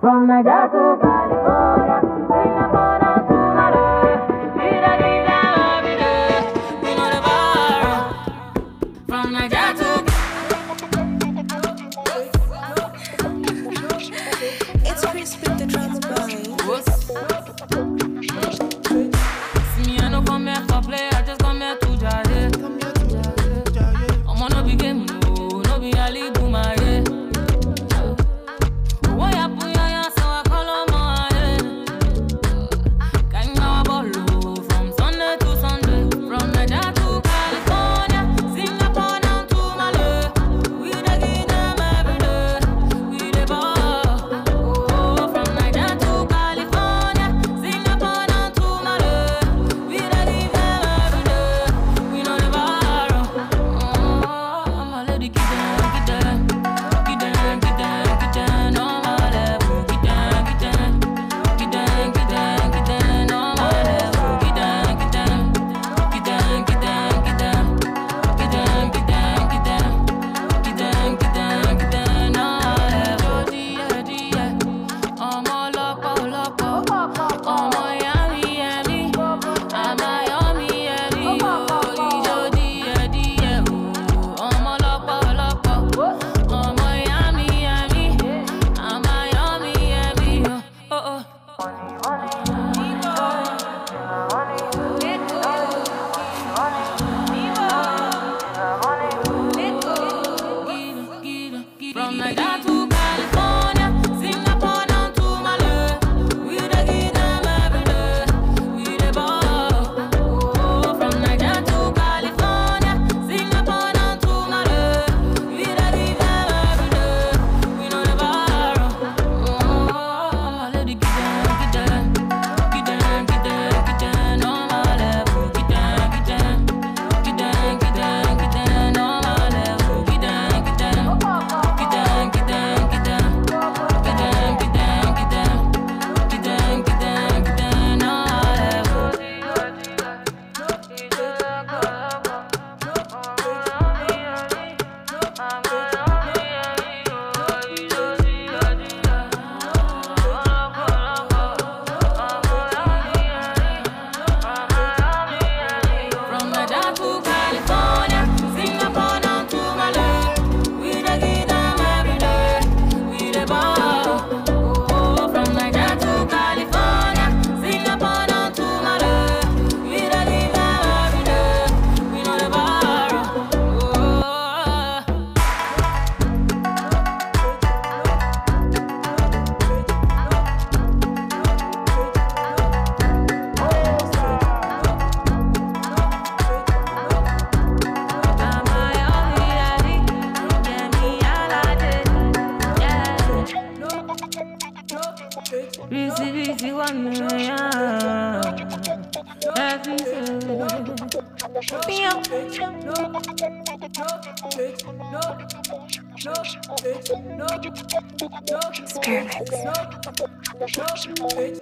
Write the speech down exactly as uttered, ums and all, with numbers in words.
From Nigeria to California, Singapore down to Malay. We da give them every day. We know the bar. From Nigeria to It's Chris with the drums boy. See me, I no come here for play, I just come here to jare. I'm on no big game, no, no be Ali Boumare. Why you put your hands so I call on my head? Can now ball from Sunday to Sunday, from Nigeria to California, Singapore down to Malay. We da give them every day, we the ball. Oh, from Nigeria to California, Singapore down to Malay. We da give them every day, we know the bar. Oh, I'm a lady, get down, get down, get down, get down, get down on my level, get down, get down, get down, get down, get down on my level, get down, get down, get down, get down, get down, get down, get down, get down, get down, get down, get down on my level. Dia, dia, ọmọ lọ́pọ̀ lọ́pọ̀, ọmọ yummy yummy, àmà yummy yummy o. Ijó dia, dia o, ọmọ lọ́pọ̀ lọ́pọ̀, ọmọ yummy yummy, àmà yummy yummy o. Oh, oh. From Nigeria to California, Singapore down to Malay. We da give them every day, we the ball. Oh, from Nigeria to California, Singapore down to Malay. We da give them every day, we know the bar. Oh, my lady, get down, get down, get down, get down, get down on my level, get down, get down, get down, get down, get down on my level, get down, get down, get down, get down, get down, get down, get down, get down, get down on my level. From Nigeria to California, Singapore down to Malay. We da give them every day, we the ball. Oh, from Nigeria to California, Singapore down to Malay. We da give them every day, we know the bar. Oh. Busy, busy, one Spirit mix.